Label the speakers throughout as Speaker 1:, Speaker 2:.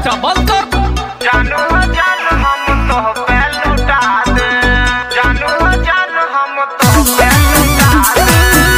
Speaker 1: Double कर।
Speaker 2: जानू हो जानू हम तो पे लुटा दे, जानू हो जानू हम तो पे लुटा दे।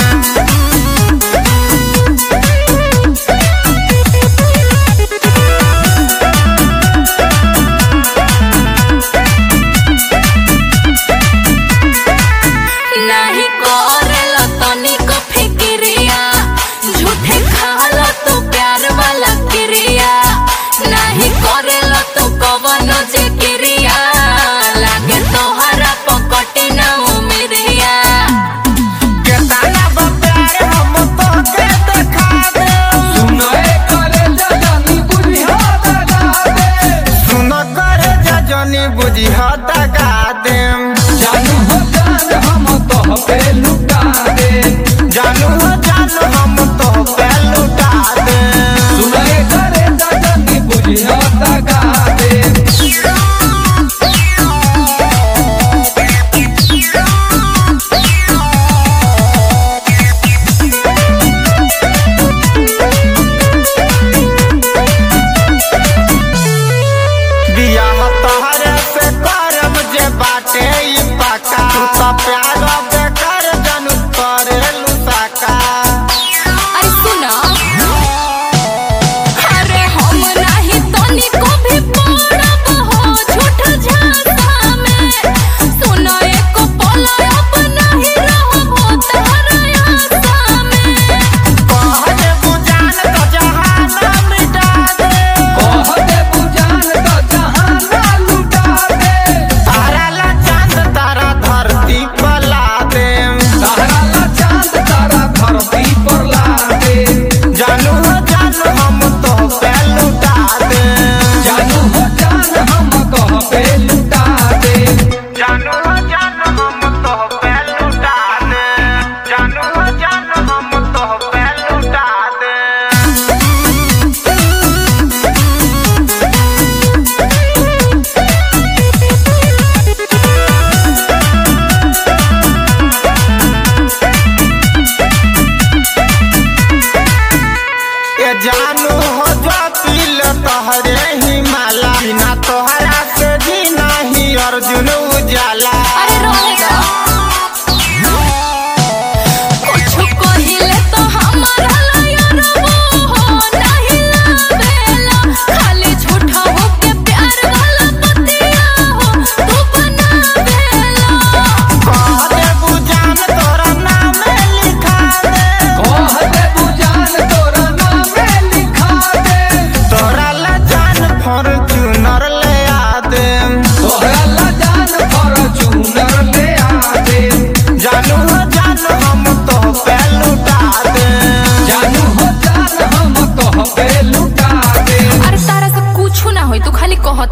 Speaker 3: नहीं करेला तनिको फिक्रिया, झूठे खाला तू प्यार वाला क्रिया। नहीं करेला तू कवनो जिक्रिया, लागे तोहरा पकटी ना उमिरिया।
Speaker 2: केतना प्यार हम तो के दिखा दे,
Speaker 1: सुनाए करे जानी बुझी हाथ लगा दे।
Speaker 2: सुन करे जानी बुझी हाथ लगा दे।
Speaker 1: जानू हो जान हम तो पे लुटा दे।
Speaker 2: जानू हो जानू हम तो पे लुटा दे।
Speaker 1: सुनाए करे जानी बुझी हाथ लगा दे।
Speaker 2: बियाह तोहरे से करब जे बाटे ई पक्का, तू तो प्यार बेकार जानू करे लुसाका।
Speaker 3: अरे सुना, अरे हम नहीं तनिको भी पड़ब हो झूठ झांसा में। सुना एको पल अब नहीं रहबो तोहरा आशा में।
Speaker 2: कह दे बुझान तो जहान मिटा दे,
Speaker 1: कह दे बुझान तो जहान लुटा दे।
Speaker 2: तारा ला चांद तारा धरती पर ला दे।
Speaker 1: तारा ला चांद तारा धरती पर ला दे।
Speaker 2: जानू हो जानू हम तो पे लुटा दे।
Speaker 1: जानू हो जान हम कह पे लुटा दे।
Speaker 2: जानू हो जानू हम तो पे लुटा दे। जानू हो जानू हम तो पे लुटा दे। ये जान